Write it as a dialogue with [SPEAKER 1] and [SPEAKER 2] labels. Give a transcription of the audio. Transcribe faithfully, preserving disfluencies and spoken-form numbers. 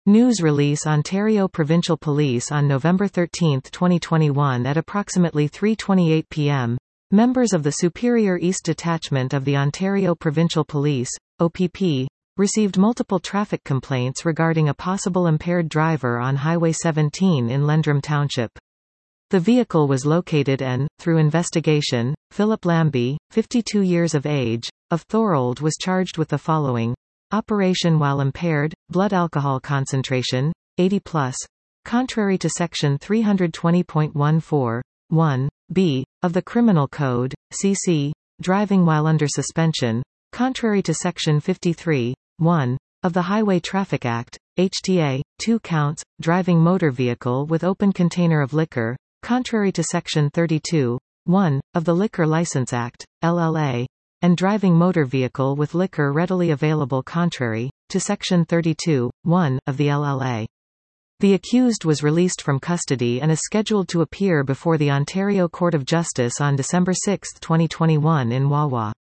[SPEAKER 1] News release Ontario Provincial Police on November thirteenth twenty twenty-one at approximately three twenty-eight p m Members of the Superior East Detachment of the Ontario Provincial Police, O P P, received multiple traffic complaints regarding a possible impaired driver on Highway seventeen in Lendrum Township. The vehicle was located and, through investigation, Philip Lambie, fifty-two years of age, of Thorold was charged with the following: operation while impaired, blood alcohol concentration, eighty plus. Contrary to Section three twenty point one four, one, b, of the Criminal Code, C C, driving while under suspension, contrary to Section fifty-three, one, of the Highway Traffic Act, H T A, two counts, driving motor vehicle with open container of liquor, contrary to Section thirty-two, one, of the Liquor License Act, L L A, and driving motor vehicle with liquor readily available contrary to Section thirty-two, one, of the L L A. The accused was released from custody and is scheduled to appear before the Ontario Court of Justice on December sixth twenty twenty-one in Wawa.